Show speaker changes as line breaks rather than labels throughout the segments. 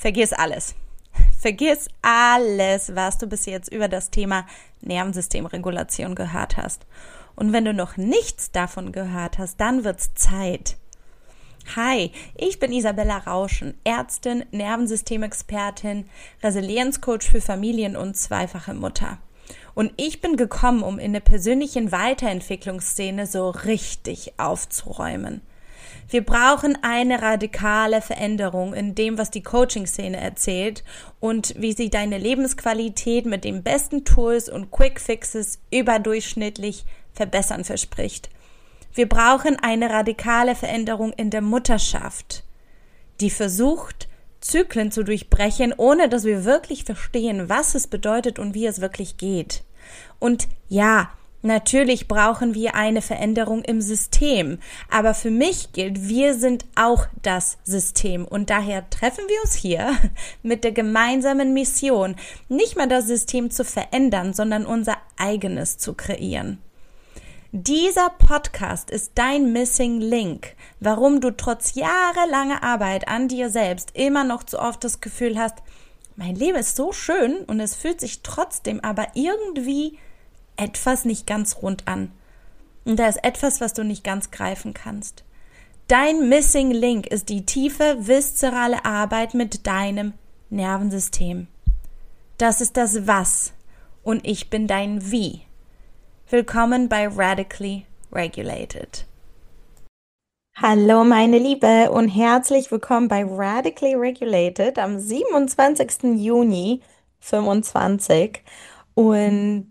vergiss alles. Vergiss alles, was du bis jetzt über das Thema Nervensystemregulation gehört hast. Und wenn du noch nichts davon gehört hast, dann wird's Zeit. Hi, ich bin Isabella Rauschen, Ärztin, Nervensystemexpertin, Resilienzcoach für Familien und zweifache Mutter. Und ich bin gekommen, um in der persönlichen Weiterentwicklungsszene so richtig aufzuräumen. Wir brauchen eine radikale Veränderung in dem, was die Coaching-Szene erzählt und wie sie deine Lebensqualität mit den besten Tools und Quick Fixes überdurchschnittlich verbessern verspricht. Wir brauchen eine radikale Veränderung in der Mutterschaft, die versucht, Zyklen zu durchbrechen, ohne dass wir wirklich verstehen, was es bedeutet und wie es wirklich geht. Und ja, natürlich brauchen wir eine Veränderung im System, aber für mich gilt, wir sind auch das System und daher treffen wir uns hier mit der gemeinsamen Mission, nicht mal das System zu verändern, sondern unser eigenes zu kreieren. Dieser Podcast ist dein Missing Link, warum du trotz jahrelanger Arbeit an dir selbst immer noch zu oft das Gefühl hast, mein Leben ist so schön und es fühlt sich trotzdem aber irgendwie etwas nicht ganz rund an. Und da ist etwas, was du nicht ganz greifen kannst. Dein Missing Link ist die tiefe, viszerale Arbeit mit deinem Nervensystem. Das ist das Was und ich bin dein Wie. Willkommen bei Radically Regulated. Hallo meine Liebe und herzlich willkommen bei Radically Regulated am 27. Juni 2025. Und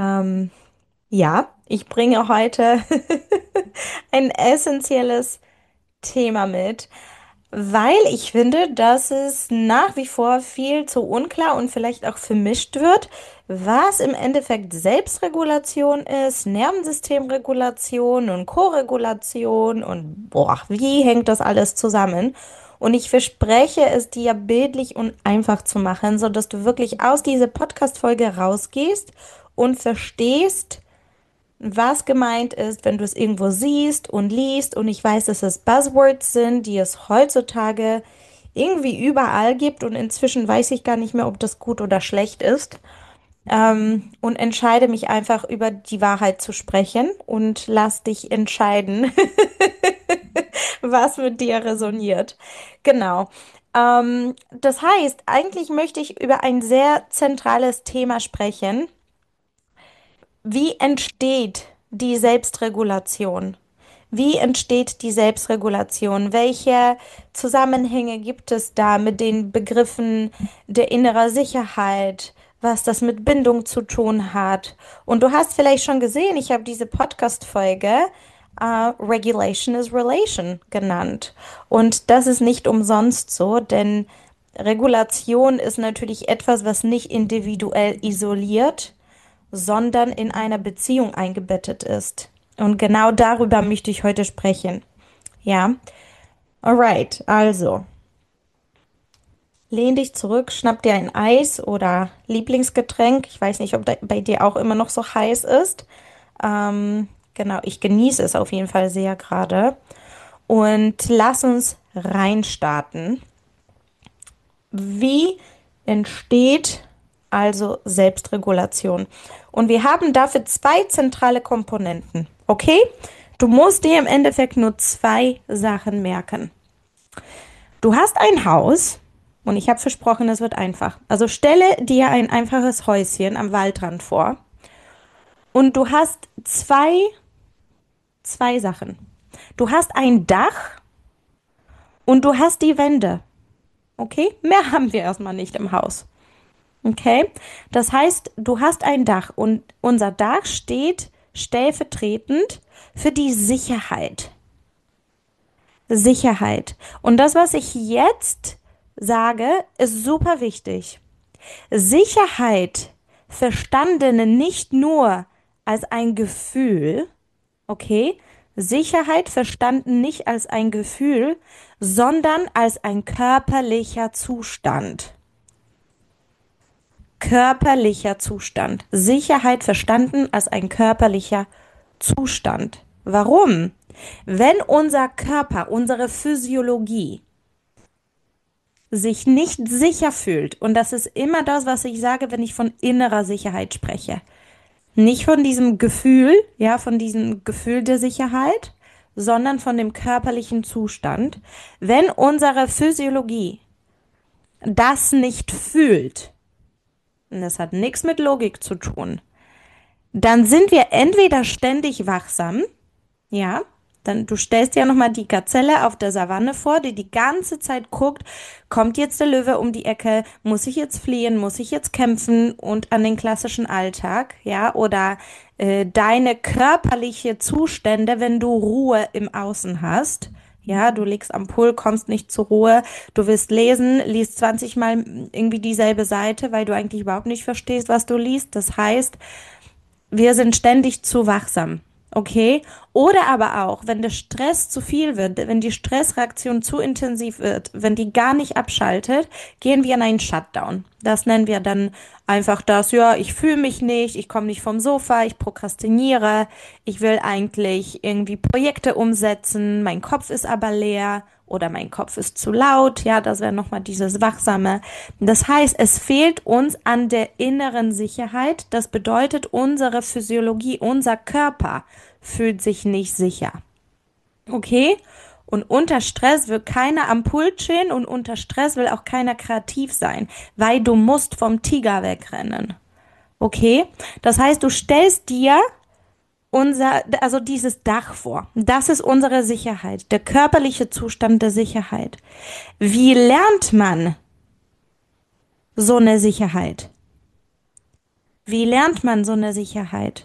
ich bringe heute ein essentielles Thema mit, weil ich finde, dass es nach wie vor viel zu unklar und vielleicht auch vermischt wird, was im Endeffekt Selbstregulation ist, Nervensystemregulation und Koregulation und wie hängt das alles zusammen? Und ich verspreche es dir bildlich und einfach zu machen, sodass du wirklich aus dieser Podcast-Folge rausgehst und verstehst, was gemeint ist, wenn du es irgendwo siehst und liest. Und ich weiß, dass es Buzzwords sind, die es heutzutage irgendwie überall gibt. Und inzwischen weiß ich gar nicht mehr, ob das gut oder schlecht ist. Und entscheide mich einfach über die Wahrheit zu sprechen und lass dich entscheiden, was mit dir resoniert. Genau. Das heißt, eigentlich möchte ich über ein sehr zentrales Thema sprechen. Wie entsteht die Selbstregulation? Wie entsteht die Selbstregulation? Welche Zusammenhänge gibt es da mit den Begriffen der inneren Sicherheit, was das mit Bindung zu tun hat? Und du hast vielleicht schon gesehen, ich habe diese Podcast-Folge Regulation is Relation genannt. Und das ist nicht umsonst so, denn Regulation ist natürlich etwas, was nicht individuell isoliert, sondern in einer Beziehung eingebettet ist. Und genau darüber möchte ich heute sprechen. Ja, alright, also lehn dich zurück, schnapp dir ein Eis oder Lieblingsgetränk. Ich weiß nicht, ob bei dir auch immer noch so heiß ist. Genau, ich genieße es auf jeden Fall sehr gerade. Und lass uns reinstarten. Wie entsteht also Selbstregulation? Und wir haben dafür zwei zentrale Komponenten, okay? Du musst dir im Endeffekt nur zwei Sachen merken. Du hast ein Haus und ich habe versprochen, es wird einfach. Also stelle dir ein einfaches Häuschen am Waldrand vor und du hast zwei Sachen. Du hast ein Dach und du hast die Wände, okay? Mehr haben wir erstmal nicht im Haus. Okay, das heißt, du hast ein Dach und unser Dach steht stellvertretend für die Sicherheit. Sicherheit. Und das, was ich jetzt sage, ist super wichtig. Sicherheit verstanden nicht nur als ein Gefühl, okay? Sicherheit verstanden nicht als ein Gefühl, sondern als ein körperlicher Zustand. Körperlicher Zustand. Sicherheit verstanden als ein körperlicher Zustand. Warum? Wenn unser Körper, unsere Physiologie sich nicht sicher fühlt, und das ist immer das, was ich sage, wenn ich von innerer Sicherheit spreche. Nicht von diesem Gefühl, ja, von diesem Gefühl der Sicherheit, sondern von dem körperlichen Zustand. Wenn unsere Physiologie das nicht fühlt, und das hat nichts mit Logik zu tun, dann sind wir entweder ständig wachsam, ja, dann du stellst dir nochmal die Gazelle auf der Savanne vor, die die ganze Zeit guckt, kommt jetzt der Löwe um die Ecke, muss ich jetzt fliehen, muss ich jetzt kämpfen, und an den klassischen Alltag, ja, oder deine körperliche Zustände, wenn du Ruhe im Außen hast. Ja, du liegst am Pool, kommst nicht zur Ruhe, du willst lesen, liest 20 Mal irgendwie dieselbe Seite, weil du eigentlich überhaupt nicht verstehst, was du liest. Das heißt, wir sind ständig zu wachsam. Okay? Oder aber auch, wenn der Stress zu viel wird, wenn die Stressreaktion zu intensiv wird, wenn die gar nicht abschaltet, gehen wir in einen Shutdown. Das nennen wir dann einfach das, ja, ich fühle mich nicht, ich komme nicht vom Sofa, ich prokrastiniere, ich will eigentlich irgendwie Projekte umsetzen, mein Kopf ist aber leer oder mein Kopf ist zu laut, ja, das wäre nochmal dieses Wachsame. Das heißt, es fehlt uns an der inneren Sicherheit, das bedeutet, unsere Physiologie, unser Körper fühlt sich nicht sicher. Okay? Und unter Stress will keiner am Pool chillen, und unter Stress will auch keiner kreativ sein, weil du musst vom Tiger wegrennen. Okay? Das heißt, du stellst dir also dieses Dach vor. Das ist unsere Sicherheit, der körperliche Zustand der Sicherheit. Wie lernt man so eine Sicherheit? Wie lernt man so eine Sicherheit?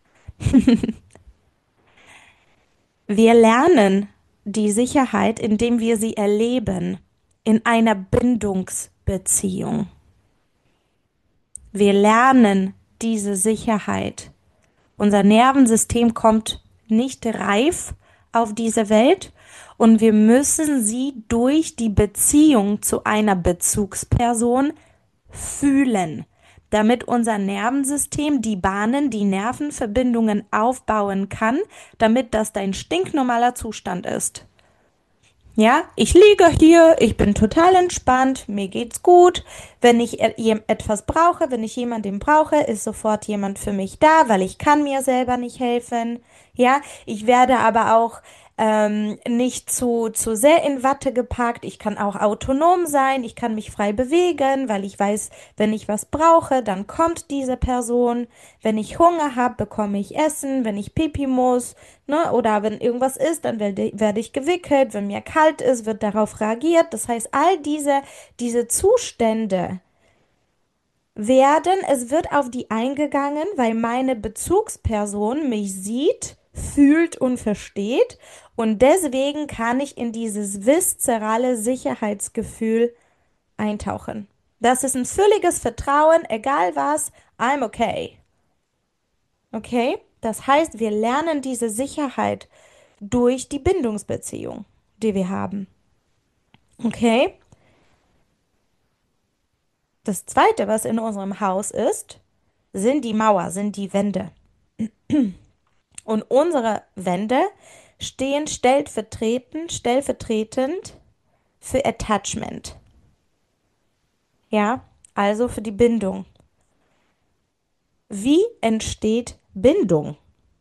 Wir lernen die Sicherheit, indem wir sie erleben in einer Bindungsbeziehung. Wir lernen diese Sicherheit. Unser Nervensystem kommt nicht reif auf diese Welt, und wir müssen sie durch die Beziehung zu einer Bezugsperson fühlen, damit unser Nervensystem die Bahnen, die Nervenverbindungen aufbauen kann, damit das dein stinknormaler Zustand ist. Ja, ich liege hier, ich bin total entspannt, mir geht's gut. Wenn ich etwas brauche, wenn ich jemanden brauche, ist sofort jemand für mich da, weil ich kann mir selber nicht helfen. Ja, ich werde aber auch nicht zu sehr in Watte gepackt. Ich kann auch autonom sein, ich kann mich frei bewegen, weil ich weiß, wenn ich was brauche, dann kommt diese Person. Wenn ich Hunger habe, bekomme ich Essen. Wenn ich Pipi muss, ne, oder wenn irgendwas ist, dann werde ich gewickelt. Wenn mir kalt ist, wird darauf reagiert. Das heißt, all diese Zustände es wird auf die eingegangen, weil meine Bezugsperson mich sieht, fühlt und versteht, und deswegen kann ich in dieses viszerale Sicherheitsgefühl eintauchen. Das ist ein völliges Vertrauen, egal was, I'm okay. Okay? Das heißt, wir lernen diese Sicherheit durch die Bindungsbeziehung, die wir haben. Okay? Das Zweite, was in unserem Haus ist, sind die Mauer, sind die Wände. Und unsere Wände stehen stellvertretend für Attachment. Ja, also für die Bindung. Wie entsteht Bindung?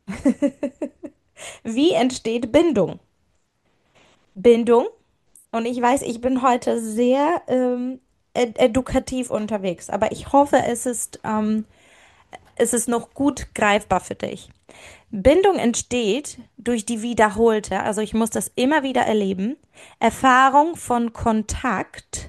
Wie entsteht Bindung? Bindung, und ich weiß, ich bin heute sehr edukativ unterwegs, aber ich hoffe, es ist noch gut greifbar für dich. Bindung entsteht durch die wiederholte, also ich muss das immer wieder erleben, Erfahrung von Kontakt,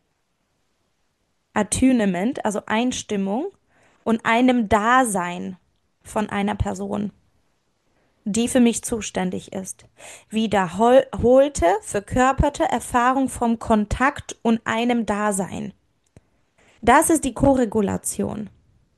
Attunement, also Einstimmung, und einem Dasein von einer Person, die für mich zuständig ist. Wiederholte, verkörperte Erfahrung vom Kontakt und einem Dasein. Das ist die Koregulation.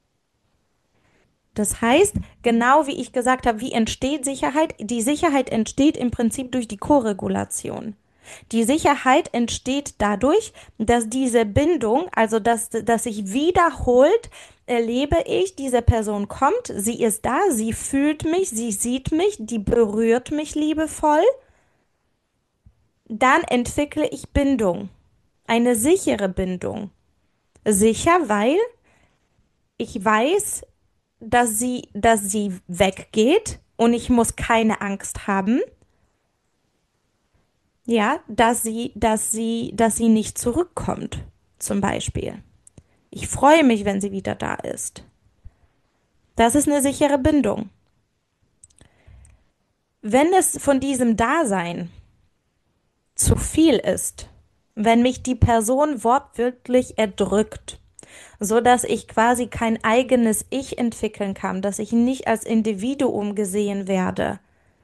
Das heißt, genau wie ich gesagt habe, wie entsteht Sicherheit? Die Sicherheit entsteht im Prinzip durch die Koregulation. Die Sicherheit entsteht dadurch, dass diese Bindung, also dass sich wiederholt, erlebe ich, diese Person kommt, sie ist da, sie fühlt mich, sie sieht mich, die berührt mich liebevoll. Dann entwickle ich Bindung. eine sichere Bindung. Sicher, weil ich weiß, dass sie weggeht und ich muss keine Angst haben, ja, dass sie nicht zurückkommt, zum Beispiel. Ich freue mich, wenn sie wieder da ist. Das ist eine sichere Bindung. Wenn es von diesem Dasein zu viel ist, wenn mich die Person wortwörtlich erdrückt, so dass ich quasi kein eigenes Ich entwickeln kann, dass ich nicht als Individuum gesehen werde,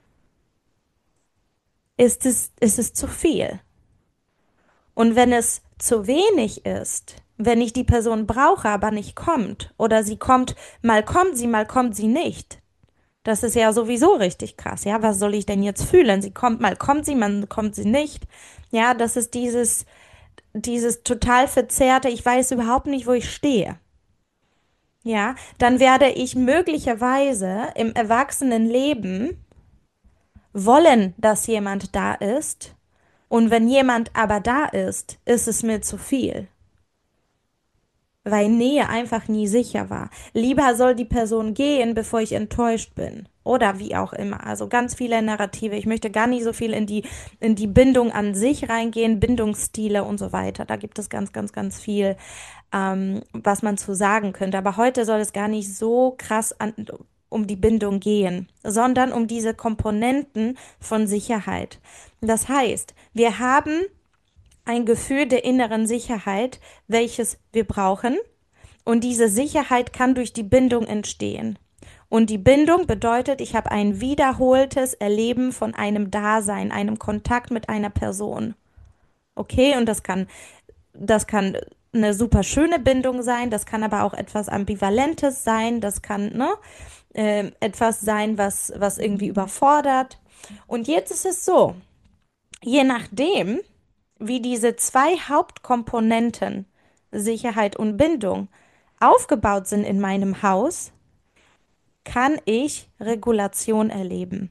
ist es zu viel. Und wenn es zu wenig ist, wenn ich die Person brauche, aber nicht kommt, oder sie kommt, mal kommt sie nicht. Das ist ja sowieso richtig krass, ja. Was soll ich denn jetzt fühlen? Sie kommt, mal kommt sie nicht. Ja, das ist dieses total verzerrte, ich weiß überhaupt nicht, wo ich stehe. Ja, dann werde ich möglicherweise im Erwachsenenleben wollen, dass jemand da ist. Und wenn jemand aber da ist es mir zu viel, weil Nähe einfach nie sicher war. Lieber soll die Person gehen, bevor ich enttäuscht bin. Oder wie auch immer. Also ganz viele Narrative. Ich möchte gar nicht so viel in die Bindung an sich reingehen, Bindungsstile und so weiter. Da gibt es ganz, ganz, ganz viel, was man zu sagen könnte. Aber heute soll es gar nicht so krass um die Bindung gehen, sondern um diese Komponenten von Sicherheit. Das heißt, wir haben ein Gefühl der inneren Sicherheit, welches wir brauchen. Und diese Sicherheit kann durch die Bindung entstehen. Und die Bindung bedeutet, ich habe ein wiederholtes Erleben von einem Dasein, einem Kontakt mit einer Person. Okay, und das kann eine super schöne Bindung sein, das kann aber auch etwas Ambivalentes sein, das kann, ne, etwas sein, was irgendwie überfordert. Und jetzt ist es so, je nachdem, wie diese zwei Hauptkomponenten, Sicherheit und Bindung, aufgebaut sind in meinem Haus, kann ich Regulation erleben.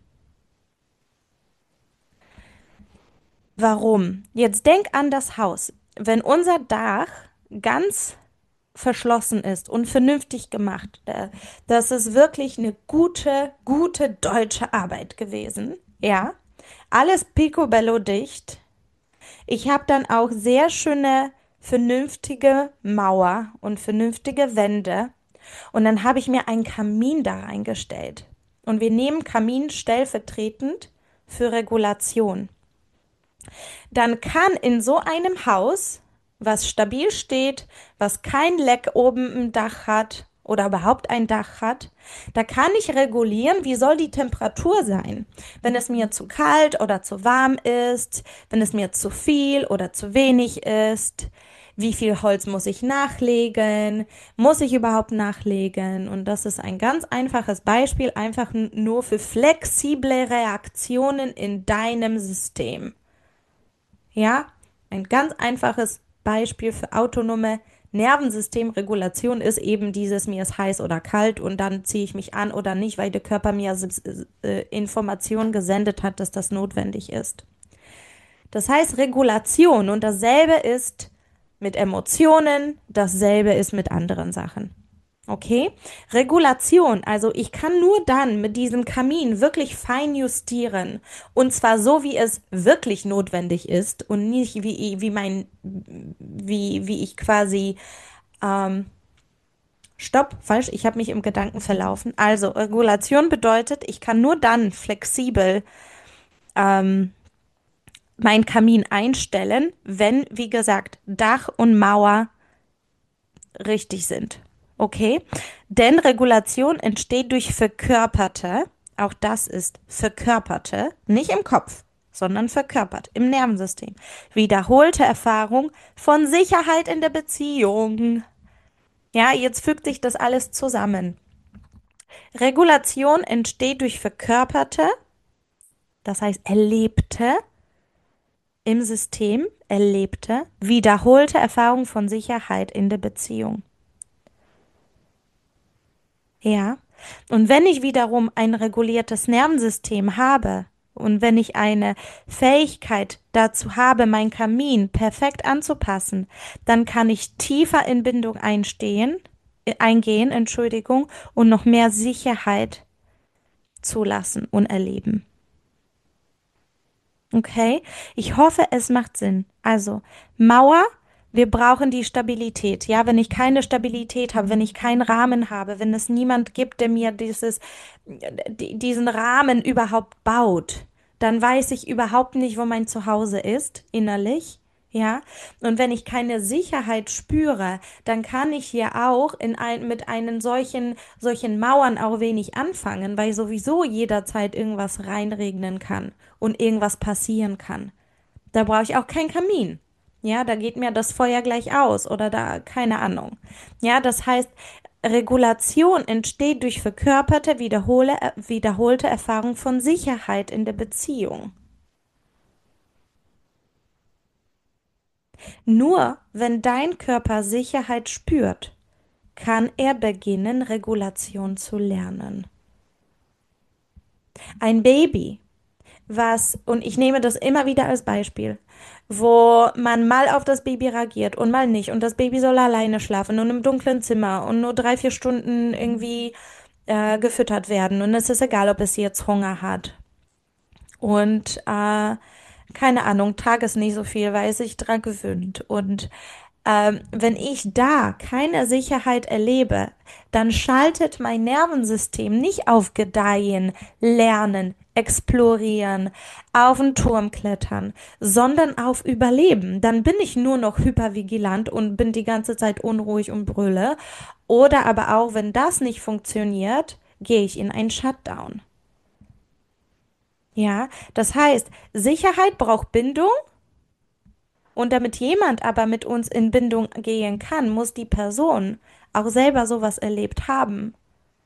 Warum? Jetzt denk an das Haus. Wenn unser Dach ganz verschlossen ist und vernünftig gemacht, das ist wirklich eine gute, gute deutsche Arbeit gewesen. Ja, alles picobello dicht. Ich habe dann auch sehr schöne, vernünftige Mauer und vernünftige Wände. Und dann habe ich mir einen Kamin da reingestellt. Und wir nehmen Kamin stellvertretend für Regulation. Dann kann in so einem Haus, was stabil steht, was kein Leck oben im Dach hat oder überhaupt ein Dach hat, da kann ich regulieren, wie soll die Temperatur sein. Wenn es mir zu kalt oder zu warm ist, wenn es mir zu viel oder zu wenig ist, wie viel Holz muss ich nachlegen, muss ich überhaupt nachlegen? Und das ist ein ganz einfaches Beispiel, einfach nur für flexible Reaktionen in deinem System. Ja, ein ganz einfaches Beispiel für autonome Nervensystemregulation ist eben dieses, mir ist heiß oder kalt und dann ziehe ich mich an oder nicht, weil der Körper mir Informationen gesendet hat, dass das notwendig ist. Das heißt Regulation und dasselbe ist mit Emotionen, dasselbe ist mit anderen Sachen. Okay? Regulation, also ich kann nur dann mit diesem Kamin wirklich fein justieren und zwar so, wie es wirklich notwendig ist und nicht wie ich quasi, stopp, falsch, ich habe mich im Gedanken verlaufen. Also Regulation bedeutet, ich kann nur dann flexibel mein Kamin einstellen, wenn, wie gesagt, Dach und Mauer richtig sind. Okay? Denn Regulation entsteht durch verkörperte, auch das ist verkörperte, nicht im Kopf, sondern verkörpert im Nervensystem. Wiederholte Erfahrung von Sicherheit in der Beziehung. Ja, jetzt fügt sich das alles zusammen. Regulation entsteht durch verkörperte, das heißt erlebte im System, erlebte, wiederholte Erfahrung von Sicherheit in der Beziehung. Ja, und wenn ich wiederum ein reguliertes Nervensystem habe, und wenn ich eine Fähigkeit dazu habe, mein Kamin perfekt anzupassen, dann kann ich tiefer in Bindung eingehen, Entschuldigung, und noch mehr Sicherheit zulassen und erleben. Okay? Ich hoffe, es macht Sinn. Also, Mauer, wir brauchen die Stabilität. Ja, wenn ich keine Stabilität habe, wenn ich keinen Rahmen habe, wenn es niemand gibt, der mir diesen Rahmen überhaupt baut, dann weiß ich überhaupt nicht, wo mein Zuhause ist, innerlich. Ja, und wenn ich keine Sicherheit spüre, dann kann ich hier auch mit einen solchen Mauern auch wenig anfangen, weil sowieso jederzeit irgendwas reinregnen kann und irgendwas passieren kann. Da brauche ich auch keinen Kamin. Ja, da geht mir das Feuer gleich aus oder da, keine Ahnung. Ja, das heißt, Regulation entsteht durch verkörperte, wiederholte Erfahrung von Sicherheit in der Beziehung. Nur wenn dein Körper Sicherheit spürt, kann er beginnen, Regulation zu lernen. Ein Baby, und ich nehme das immer wieder als Beispiel, wo man mal auf das Baby reagiert und mal nicht und das Baby soll alleine schlafen und im dunklen Zimmer und nur 3, 4 Stunden irgendwie gefüttert werden und es ist egal, ob es jetzt Hunger hat und keine Ahnung, trage es nicht so viel, weil es sich dran gewöhnt. Und wenn ich da keine Sicherheit erlebe, dann schaltet mein Nervensystem nicht auf Gedeihen, Lernen, Explorieren, auf den Turm klettern, sondern auf Überleben. Dann bin ich nur noch hypervigilant und bin die ganze Zeit unruhig und brülle. Oder aber auch, wenn das nicht funktioniert, gehe ich in einen Shutdown. Ja, das heißt, Sicherheit braucht Bindung und damit jemand aber mit uns in Bindung gehen kann, muss die Person auch selber sowas erlebt haben.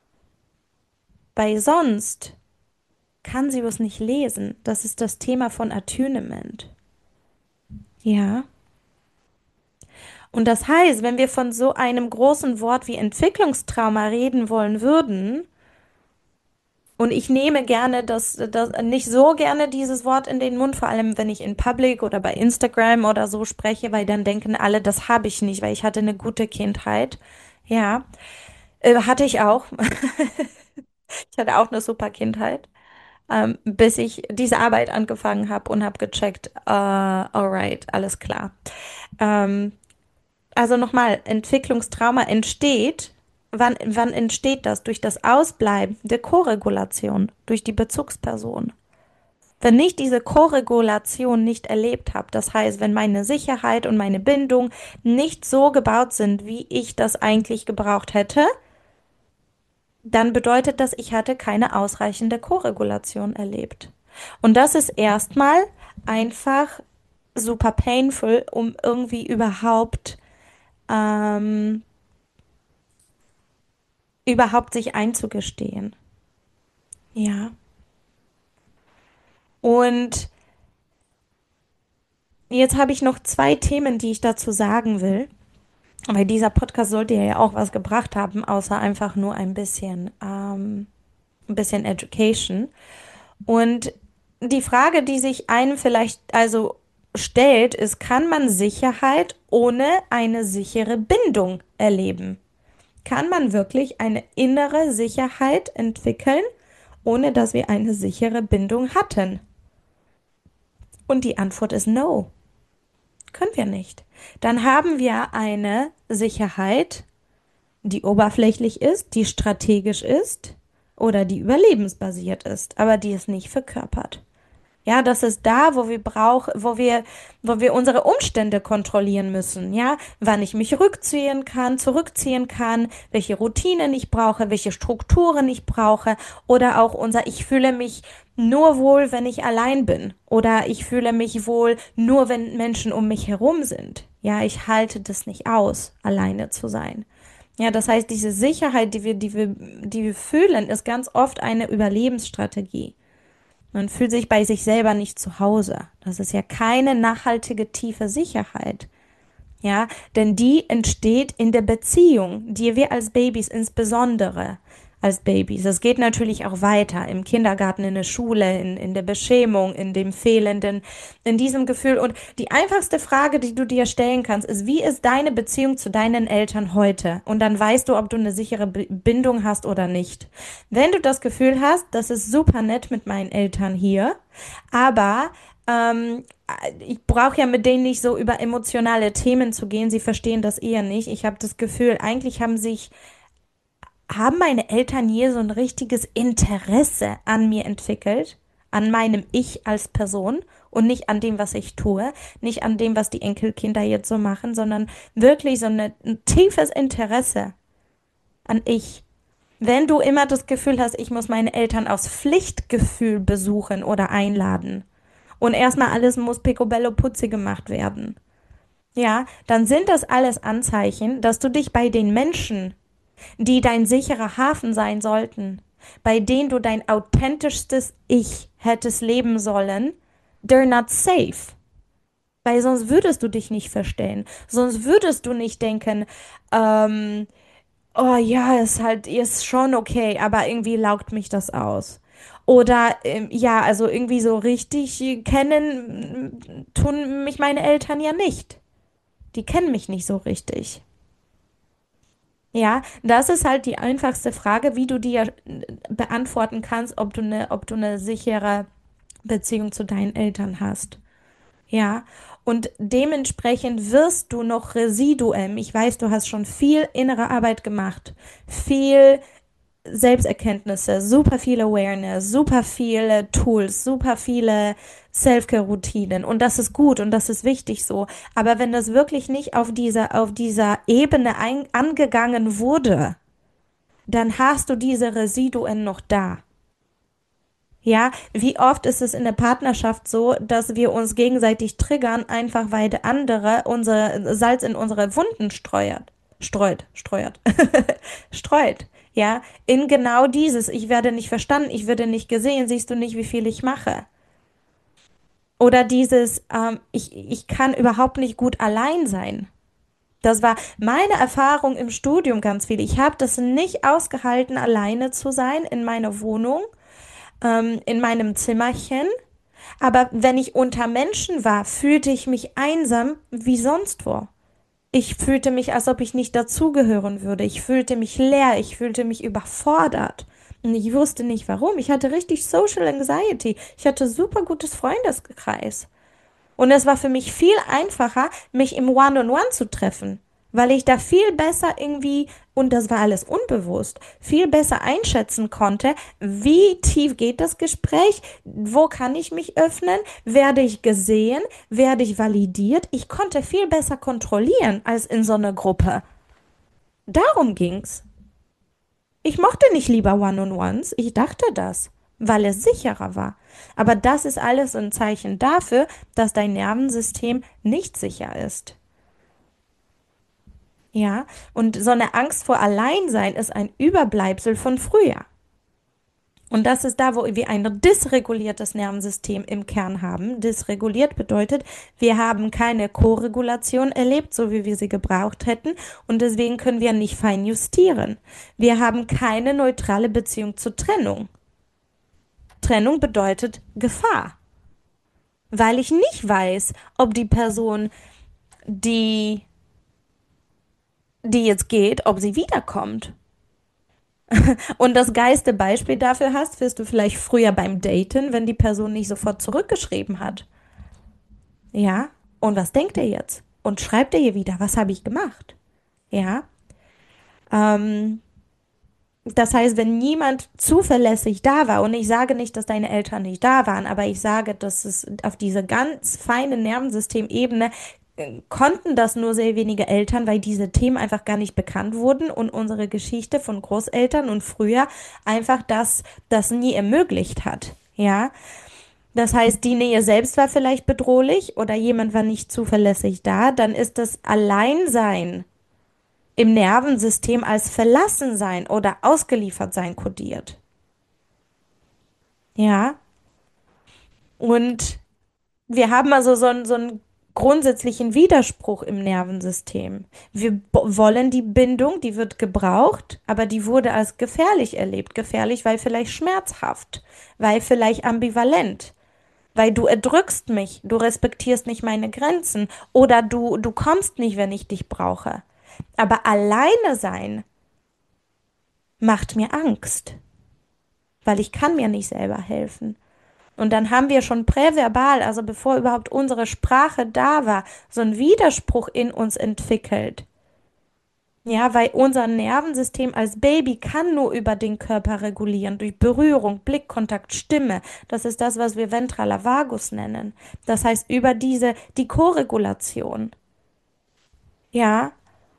Weil sonst kann sie was nicht lesen. Das ist das Thema von Attunement. Ja. Und das heißt, wenn wir von so einem großen Wort wie Entwicklungstrauma reden wollen würden, und ich nehme gerne nicht so gerne dieses Wort in den Mund, vor allem wenn ich in Public oder bei Instagram oder so spreche, weil dann denken alle, das habe ich nicht, weil ich hatte eine gute Kindheit. Ja, hatte ich auch. Ich hatte auch eine super Kindheit, bis ich diese Arbeit angefangen habe und habe gecheckt, alright, alles klar. Ähm, also nochmal, Entwicklungstrauma entsteht. Wann entsteht das? Durch das Ausbleiben der Koregulation, durch die Bezugsperson. Wenn ich diese Koregulation nicht erlebt habe, das heißt, wenn meine Sicherheit und meine Bindung nicht so gebaut sind, wie ich das eigentlich gebraucht hätte, dann bedeutet das, ich hatte keine ausreichende Koregulation erlebt. Und das ist erstmal einfach super painful, um irgendwie überhaupt sich einzugestehen. Ja. Und jetzt habe ich noch 2 Themen, die ich dazu sagen will. Weil dieser Podcast sollte ja auch was gebracht haben, außer einfach nur ein bisschen Education. Und die Frage, die sich einem vielleicht also stellt, ist, kann man Sicherheit ohne eine sichere Bindung erleben? Kann man wirklich eine innere Sicherheit entwickeln, ohne dass wir eine sichere Bindung hatten? Und die Antwort ist no. Können wir nicht. Dann haben wir eine Sicherheit, die oberflächlich ist, die strategisch ist oder die überlebensbasiert ist, aber die ist nicht verkörpert. Ja, das ist da, wo wir unsere Umstände kontrollieren müssen. Ja, wann ich mich zurückziehen kann, welche Routinen ich brauche, welche Strukturen ich brauche oder auch ich fühle mich nur wohl, wenn ich allein bin oder ich fühle mich wohl nur, wenn Menschen um mich herum sind. Ja, ich halte das nicht aus, alleine zu sein. Ja, das heißt, diese Sicherheit, die wir fühlen, ist ganz oft eine Überlebensstrategie. Man fühlt sich bei sich selber nicht zu Hause. Das ist ja keine nachhaltige, tiefe Sicherheit. Ja, denn die entsteht in der Beziehung, die wir als Babys insbesondere als Babys. Es geht natürlich auch weiter im Kindergarten, in der Schule, in der Beschämung, in dem Fehlenden, in diesem Gefühl. Und die einfachste Frage, die du dir stellen kannst, ist, wie ist deine Beziehung zu deinen Eltern heute? Und dann weißt du, ob du eine sichere Bindung hast oder nicht. Wenn du das Gefühl hast, das ist super nett mit meinen Eltern hier, aber ich brauche ja mit denen nicht so über emotionale Themen zu gehen. Sie verstehen das eher nicht. Ich habe das Gefühl, eigentlich haben meine Eltern je so ein richtiges Interesse an mir entwickelt, an meinem Ich als Person und nicht an dem, was ich tue, nicht an dem, was die Enkelkinder jetzt so machen, sondern wirklich so ein tiefes Interesse an ich. Wenn du immer das Gefühl hast, ich muss meine Eltern aus Pflichtgefühl besuchen oder einladen und erstmal alles muss picobello putzi gemacht werden, ja, dann sind das alles Anzeichen, dass du dich bei den Menschen, die dein sicherer Hafen sein sollten, bei denen du dein authentischstes Ich hättest leben sollen, they're not safe. Weil sonst würdest du dich nicht verstehen. Sonst würdest du nicht denken, oh ja, ist schon okay, aber irgendwie laugt mich das aus. Oder ja, also irgendwie so richtig kennen tun mich meine Eltern ja nicht. Die kennen mich nicht so richtig. Ja, das ist halt die einfachste Frage, wie du dir beantworten kannst, ob du eine sichere Beziehung zu deinen Eltern hast. Ja, und dementsprechend wirst du noch Residuum. Ich weiß, du hast schon viel innere Arbeit gemacht, viel Selbsterkenntnisse, super viel Awareness, super viele Tools, super viele Self-Care-Routinen und das ist gut und das ist wichtig so. Aber wenn das wirklich nicht auf dieser Ebene angegangen wurde, dann hast du diese Residuen noch da. Ja, wie oft ist es in der Partnerschaft so, dass wir uns gegenseitig triggern, einfach weil der andere unser Salz in unsere Wunden streut, ja, in genau dieses, ich werde nicht verstanden, ich werde nicht gesehen, siehst du nicht, wie viel ich mache. Oder dieses, ich kann überhaupt nicht gut allein sein. Das war meine Erfahrung im Studium ganz viel. Ich habe das nicht ausgehalten, alleine zu sein in meiner Wohnung, in meinem Zimmerchen. Aber wenn ich unter Menschen war, fühlte ich mich einsam wie sonst wo. Ich fühlte mich, als ob ich nicht dazugehören würde. Ich fühlte mich leer, ich fühlte mich überfordert. Und ich wusste nicht warum. Ich hatte richtig Social Anxiety. Ich hatte super gutes Freundeskreis. Und es war für mich viel einfacher, mich im One-on-One zu treffen, weil ich da viel besser irgendwie, und das war alles unbewusst, viel besser einschätzen konnte, wie tief geht das Gespräch, wo kann ich mich öffnen, werde ich gesehen, werde ich validiert. Ich konnte viel besser kontrollieren als in so einer Gruppe. Darum ging's. Ich mochte nicht lieber One-on-Ones, ich dachte das, weil es sicherer war. Aber das ist alles ein Zeichen dafür, dass dein Nervensystem nicht sicher ist. Ja, und so eine Angst vor Alleinsein ist ein Überbleibsel von früher. Und das ist da, wo wir ein dysreguliertes Nervensystem im Kern haben. Dysreguliert bedeutet, wir haben keine Koregulation erlebt, so wie wir sie gebraucht hätten. Und deswegen können wir nicht fein justieren. Wir haben keine neutrale Beziehung zur Trennung. Trennung bedeutet Gefahr. Weil ich nicht weiß, ob die Person, die, die jetzt geht, ob sie wiederkommt. Und das geilste Beispiel dafür wirst du vielleicht früher beim Daten, wenn die Person nicht sofort zurückgeschrieben hat. Ja, und was denkt er jetzt? Und schreibt er ihr wieder, was habe ich gemacht? Ja, ähm, das heißt, wenn niemand zuverlässig da war, und ich sage nicht, dass deine Eltern nicht da waren, aber ich sage, dass es auf diese ganz feine Nervensystemebene konnten das nur sehr wenige Eltern, weil diese Themen einfach gar nicht bekannt wurden und unsere Geschichte von Großeltern und früher einfach das nie ermöglicht hat. Ja, das heißt, die Nähe selbst war vielleicht bedrohlich oder jemand war nicht zuverlässig da, dann ist das Alleinsein im Nervensystem als Verlassensein oder Ausgeliefertsein kodiert. Ja, und wir haben also so ein grundsätzlichen Widerspruch im Nervensystem. Wir wollen die Bindung, die wird gebraucht, aber die wurde als gefährlich erlebt. Gefährlich, weil vielleicht schmerzhaft, weil vielleicht ambivalent, weil du erdrückst mich, du respektierst nicht meine Grenzen oder du kommst nicht, wenn ich dich brauche. Aber alleine sein macht mir Angst, weil ich kann mir nicht selber helfen. Und dann haben wir schon präverbal, also bevor überhaupt unsere Sprache da war, so einen Widerspruch in uns entwickelt. Ja, weil unser Nervensystem als Baby kann nur über den Körper regulieren, durch Berührung, Blickkontakt, Stimme. Das ist das, was wir ventraler Vagus nennen. Das heißt, über die Koregulation. Ja,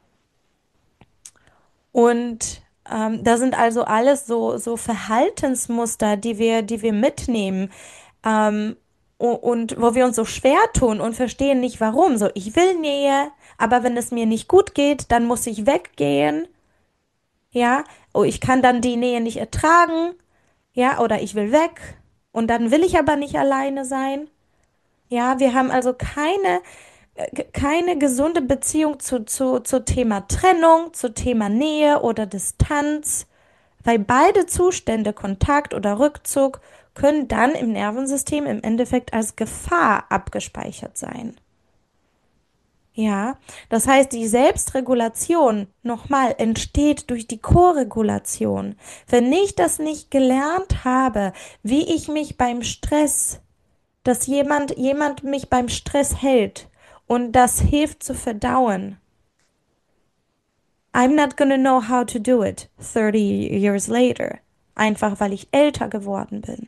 und da sind also alles so Verhaltensmuster, die wir mitnehmen, ähm, und wo wir uns so schwer tun und verstehen nicht warum. So, ich will Nähe, aber wenn es mir nicht gut geht, dann muss ich weggehen. Ja, oh, ich kann dann die Nähe nicht ertragen. Ja, oder ich will weg. Und dann will ich aber nicht alleine sein. Ja, wir haben also keine gesunde Beziehung zu Thema Trennung, zu Thema Nähe oder Distanz, weil beide Zustände, Kontakt oder Rückzug, können dann im Nervensystem im Endeffekt als Gefahr abgespeichert sein. Ja, das heißt, die Selbstregulation, nochmal, entsteht durch die Koregulation. Wenn ich das nicht gelernt habe, wie ich mich beim Stress, dass jemand mich beim Stress hält und das hilft zu verdauen. I'm not gonna know how to do it 30 years later. Einfach weil ich älter geworden bin.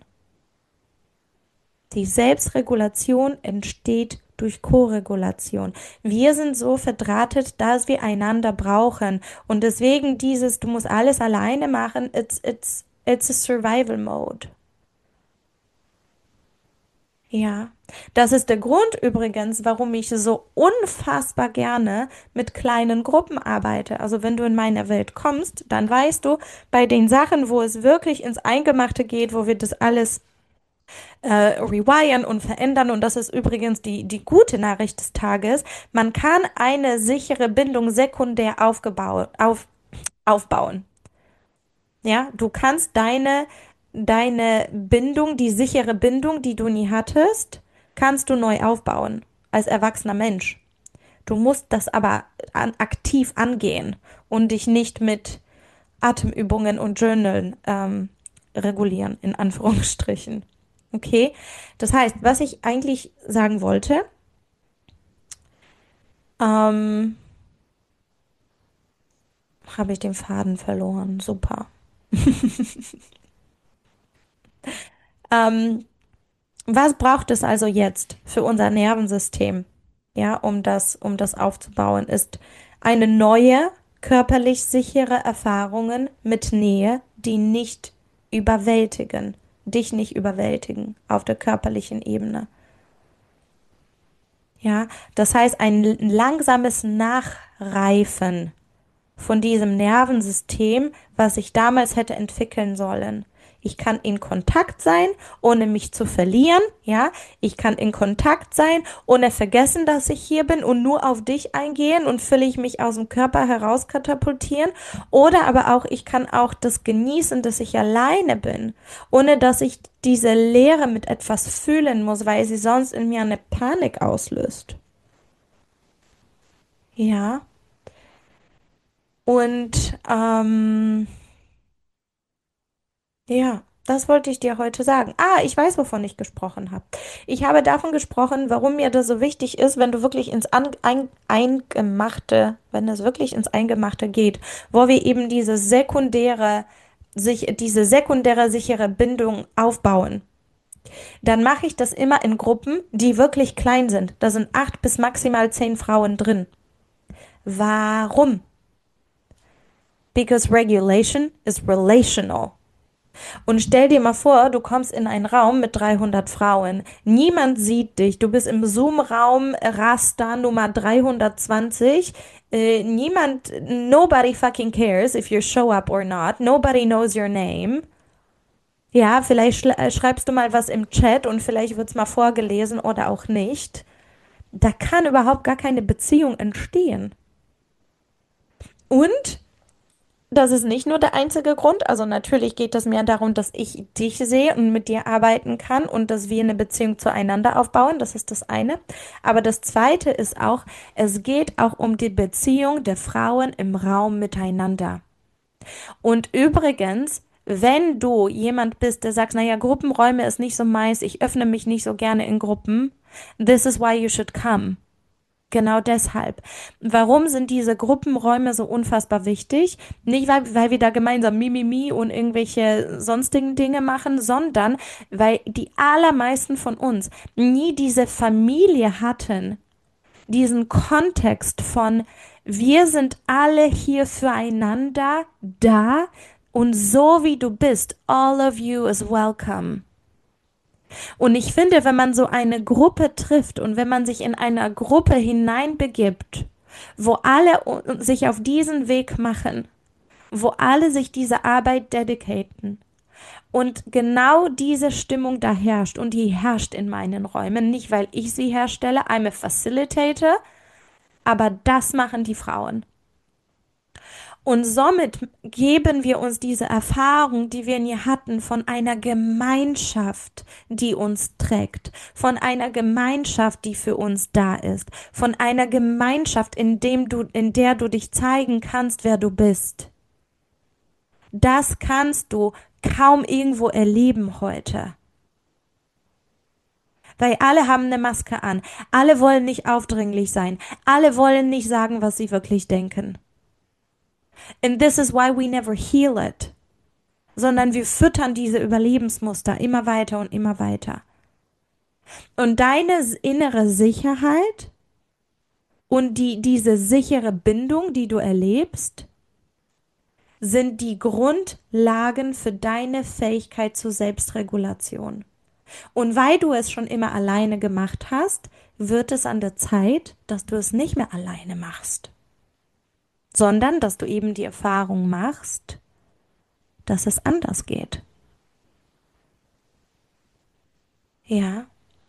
Die Selbstregulation entsteht durch Koregulation. Wir sind so verdrahtet, dass wir einander brauchen. Und deswegen du musst alles alleine machen, it's a survival mode. Ja, das ist der Grund übrigens, warum ich so unfassbar gerne mit kleinen Gruppen arbeite. Also wenn du in meine Welt kommst, dann weißt du, bei den Sachen, wo es wirklich ins Eingemachte geht, wo wir das alles rewiren und verändern, und das ist übrigens die gute Nachricht des Tages, man kann eine sichere Bindung sekundär aufbauen. Ja, du kannst deine Bindung, die sichere Bindung, die du nie hattest, kannst du neu aufbauen als erwachsener Mensch. Du musst das aber aktiv angehen und dich nicht mit Atemübungen und Journalen regulieren, in Anführungsstrichen. Okay? Das heißt, was ich eigentlich sagen wollte, ähm, habe ich den Faden verloren. Super. Ähm, Was braucht es also jetzt für unser Nervensystem, ja, um das aufzubauen, ist eine neue, körperlich sichere Erfahrungen mit Nähe, die nicht überwältigen, dich nicht überwältigen auf der körperlichen Ebene. Ja, das heißt ein langsames Nachreifen von diesem Nervensystem, was ich damals hätte entwickeln sollen. Ich kann in Kontakt sein, ohne mich zu verlieren, ja. Ich kann in Kontakt sein, ohne vergessen, dass ich hier bin und nur auf dich eingehen und völlig mich aus dem Körper heraus katapultieren. Oder aber auch, ich kann auch das genießen, dass ich alleine bin, ohne dass ich diese Leere mit etwas fühlen muss, weil sie sonst in mir eine Panik auslöst. Ja. Und ja, das wollte ich dir heute sagen. Ah, ich weiß, wovon ich gesprochen habe. Ich habe davon gesprochen, warum mir das so wichtig ist, wenn du wirklich wenn es wirklich ins Eingemachte geht, wo wir eben diese sekundäre sichere Bindung aufbauen. Dann mache ich das immer in Gruppen, die wirklich klein sind. Da sind 8 bis maximal 10 Frauen drin. Warum? Because regulation is relational. Und stell dir mal vor, du kommst in einen Raum mit 300 Frauen. Niemand sieht dich. Du bist im Zoom-Raum Raster Nummer 320. Nobody fucking cares if you show up or not. Nobody knows your name. Ja, vielleicht schreibst du mal was im Chat und vielleicht wird's mal vorgelesen oder auch nicht. Da kann überhaupt gar keine Beziehung entstehen. Und das ist nicht nur der einzige Grund. Also natürlich geht es mir darum, dass ich dich sehe und mit dir arbeiten kann und dass wir eine Beziehung zueinander aufbauen. Das ist das eine. Aber das zweite ist auch, es geht auch um die Beziehung der Frauen im Raum miteinander. Und übrigens, wenn du jemand bist, der sagt, naja, Gruppenräume ist nicht so meins, ich öffne mich nicht so gerne in Gruppen, this is why you should come. Genau deshalb. Warum sind diese Gruppenräume so unfassbar wichtig? Nicht, weil wir da gemeinsam Mimimi und irgendwelche sonstigen Dinge machen, sondern weil die allermeisten von uns nie diese Familie hatten, diesen Kontext von wir sind alle hier füreinander da und so wie du bist, all of you is welcome. Und ich finde, wenn man so eine Gruppe trifft und wenn man sich in einer Gruppe hineinbegibt, wo alle sich auf diesen Weg machen, wo alle sich dieser Arbeit dedicaten und genau diese Stimmung da herrscht und die herrscht in meinen Räumen, nicht weil ich sie herstelle, I'm a facilitator, aber das machen die Frauen. Und somit geben wir uns diese Erfahrung, die wir nie hatten, von einer Gemeinschaft, die uns trägt, von einer Gemeinschaft, die für uns da ist, von einer Gemeinschaft, in der du dich zeigen kannst, wer du bist. Das kannst du kaum irgendwo erleben heute. Weil alle haben eine Maske an, alle wollen nicht aufdringlich sein, alle wollen nicht sagen, was sie wirklich denken. And this is why we never heal it. Sondern wir füttern diese Überlebensmuster immer weiter und immer weiter. Und deine innere Sicherheit und diese sichere Bindung, die du erlebst, sind die Grundlagen für deine Fähigkeit zur Selbstregulation. Und weil du es schon immer alleine gemacht hast, wird es an der Zeit, dass du es nicht mehr alleine machst, sondern dass du eben die Erfahrung machst, dass es anders geht. Ja.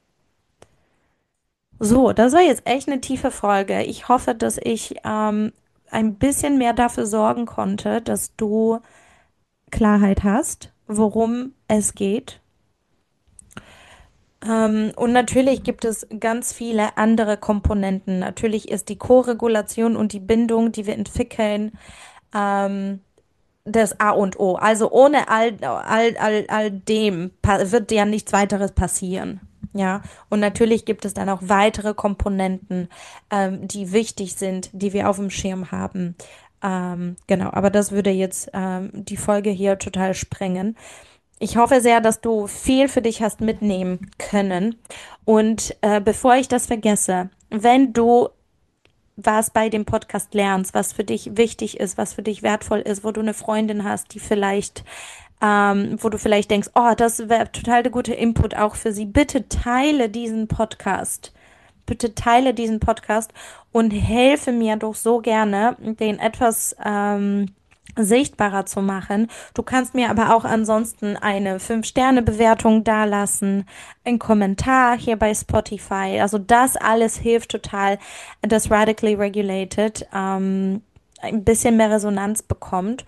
So, das war jetzt echt eine tiefe Folge. Ich hoffe, dass ich ein bisschen mehr dafür sorgen konnte, dass du Klarheit hast, worum es geht. Und natürlich gibt es ganz viele andere Komponenten. Natürlich ist die Koregulation und die Bindung, die wir entwickeln, das A und O. Also ohne all dem wird ja nichts weiteres passieren. Ja, und natürlich gibt es dann auch weitere Komponenten, die wichtig sind, die wir auf dem Schirm haben. Genau, aber das würde jetzt die Folge hier total sprengen. Ich hoffe sehr, dass du viel für dich hast mitnehmen können. Und bevor ich das vergesse, wenn du was bei dem Podcast lernst, was für dich wichtig ist, was für dich wertvoll ist, wo du eine Freundin hast, die vielleicht, wo du vielleicht denkst, oh, das wäre total der gute Input auch für sie, bitte teile diesen Podcast. Bitte teile diesen Podcast und helfe mir doch so gerne, den etwas sichtbarer zu machen. Du kannst mir aber auch ansonsten eine 5-Sterne-Bewertung dalassen, einen Kommentar hier bei Spotify. Also das alles hilft total, dass Radically Regulated ein bisschen mehr Resonanz bekommt.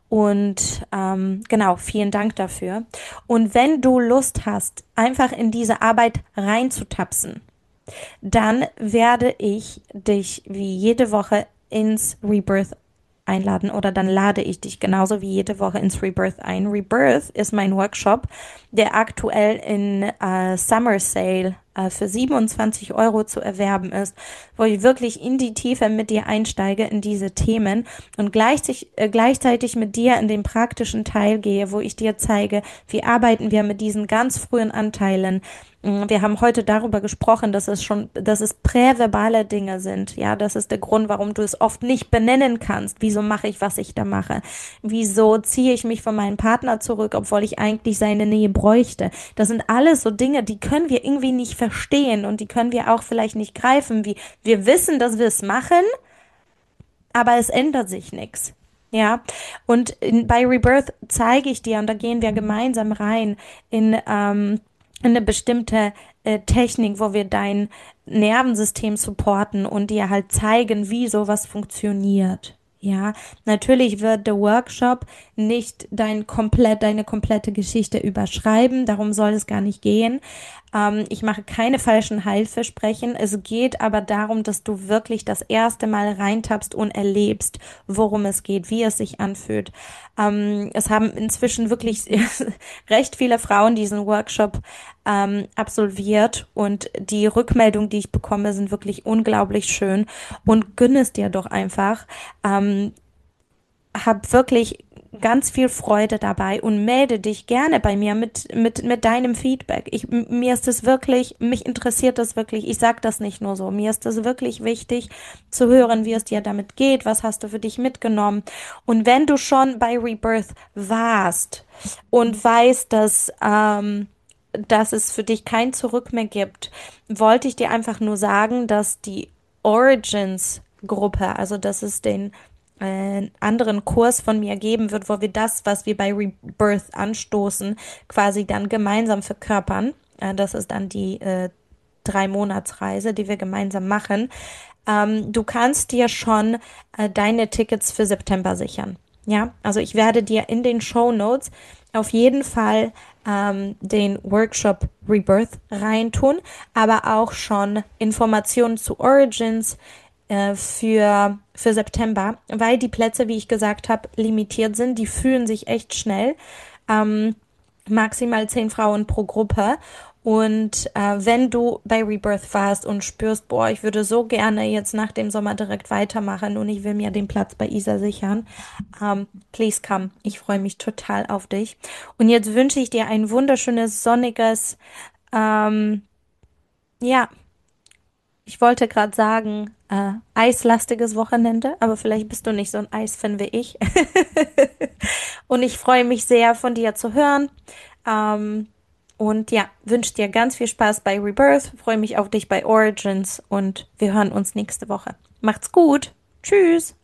Und genau, vielen Dank dafür. Und wenn du Lust hast, einfach in diese Arbeit reinzutapsen, dann werde ich dich wie jede Woche ins Rebirth einladen oder dann lade ich dich genauso wie jede Woche ins Rebirth ein. Rebirth ist mein Workshop, der aktuell in Summer Sale für 27 € zu erwerben ist, wo ich wirklich in die Tiefe mit dir einsteige in diese Themen und gleichzeitig mit dir in den praktischen Teil gehe, wo ich dir zeige, wie arbeiten wir mit diesen ganz frühen Anteilen. Wir haben heute darüber gesprochen, dass es präverbale Dinge sind. Ja, das ist der Grund, warum du es oft nicht benennen kannst. Wieso mache ich, was ich da mache? Wieso ziehe ich mich von meinem Partner zurück, obwohl ich eigentlich seine Nähe bräuchte? Das sind alles so Dinge, die können wir irgendwie nicht verstehen und die können wir auch vielleicht nicht greifen. Wie wir wissen, dass wir es machen, aber es ändert sich nichts. Ja, und bei Rebirth zeige ich dir, und da gehen wir gemeinsam rein in eine bestimmte Technik, wo wir dein Nervensystem supporten und dir halt zeigen, wie sowas funktioniert. Ja, natürlich wird der Workshop nicht deine komplette Geschichte überschreiben, darum soll es gar nicht gehen. Ich mache keine falschen Heilversprechen. Es geht aber darum, dass du wirklich das erste Mal reintappst und erlebst, worum es geht, wie es sich anfühlt. Es haben inzwischen wirklich recht viele Frauen diesen Workshop absolviert und die Rückmeldungen, die ich bekomme, sind wirklich unglaublich schön und gönn es dir doch einfach. Hab wirklich ganz viel Freude dabei und melde dich gerne bei mir mit deinem Feedback. Mir ist es wirklich, mich interessiert das wirklich. Ich sag das nicht nur so. Mir ist es wirklich wichtig zu hören, wie es dir damit geht. Was hast du für dich mitgenommen? Und wenn du schon bei Rebirth warst und weißt, dass es für dich kein Zurück mehr gibt, wollte ich dir einfach nur sagen, dass die Origins-Gruppe, also dass es den anderen Kurs von mir geben wird, wo wir das, was wir bei Rebirth anstoßen, quasi dann gemeinsam verkörpern. Das ist dann die 3-Monats-Reise, die wir gemeinsam machen. Du kannst dir schon deine Tickets für September sichern. Ja, also ich werde dir in den Show-Notes auf jeden Fall den Workshop Rebirth reintun, aber auch schon Informationen zu Origins für September, weil die Plätze, wie ich gesagt habe, limitiert sind. Die fühlen sich echt schnell. Maximal 10 Frauen pro Gruppe. Und wenn du bei Rebirth warst und spürst, boah, ich würde so gerne jetzt nach dem Sommer direkt weitermachen und ich will mir den Platz bei Isa sichern, please come. Ich freue mich total auf dich. Und jetzt wünsche ich dir ein wunderschönes, sonniges, ja, ich wollte gerade sagen, eislastiges Wochenende, aber vielleicht bist du nicht so ein Eisfan wie ich. Und ich freue mich sehr, von dir zu hören. Ähm, und ja, wünsche dir ganz viel Spaß bei Rebirth, freue mich auf dich bei Origins und wir hören uns nächste Woche. Macht's gut. Tschüss.